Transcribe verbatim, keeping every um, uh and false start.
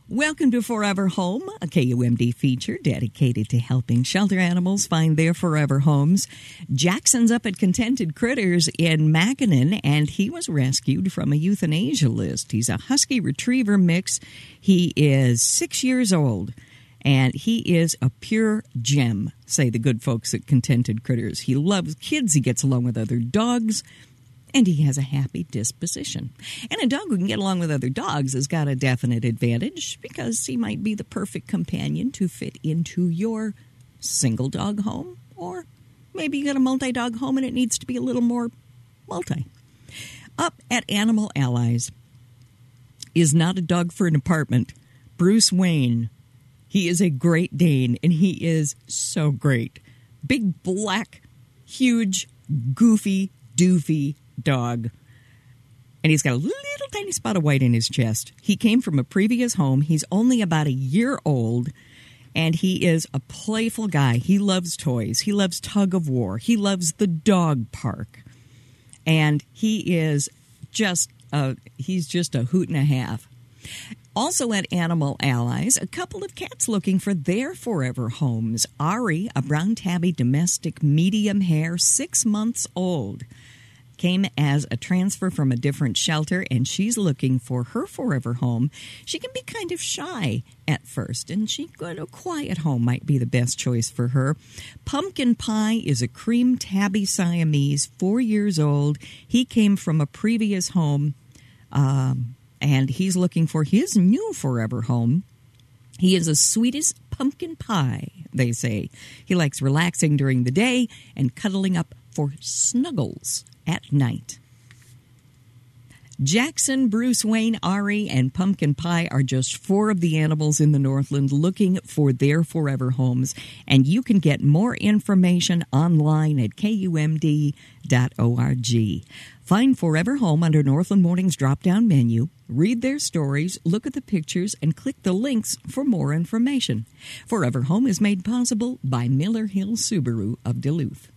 Welcome to Forever Home, a K U M D feature dedicated to helping shelter animals find their forever homes. Jackson's up at Contented Critters in Mackinac, and he was rescued from a euthanasia list. He's a husky retriever mix. He is six years old, and he is a pure gem, say the good folks at Contented Critters. He loves kids, he gets along with other dogs, and he has a happy disposition. And a dog who can get along with other dogs has got a definite advantage because he might be the perfect companion to fit into your single dog home. Or maybe you got a multi-dog home and it needs to be a little more multi. Up at Animal Allies is not a dog for an apartment. Bruce Wayne. He is a Great Dane, and he is so great. Big, black, huge, goofy, doofy dog, and he's got a little tiny spot of white in his chest. He came from a previous home. He's only about a year old, and he is a playful guy. He loves toys. He loves tug of war. He loves the dog park, and he is just a, he's just a hoot and a half. Also at Animal Allies, a couple of cats looking for their forever homes. Ari, a brown tabby domestic medium hair, six months old, came as a transfer from a different shelter, and she's looking for her forever home. She can be kind of shy at first, and she got a quiet home might be the best choice for her. Pumpkin Pie is a cream tabby Siamese, four years old. He came from a previous home, um, and he's looking for his new forever home. He is the sweetest pumpkin pie, they say. He likes relaxing during the day and cuddling up for snuggles at night. Jackson, Bruce Wayne, Ari, and Pumpkin Pie are just four of the animals in the Northland looking for their forever homes, and you can get more information online at K U M D dot org. Find Forever Home under Northland Morning's drop-down menu, read their stories, look at the pictures, and click the links for more information. Forever Home is made possible by Miller Hill Subaru of Duluth.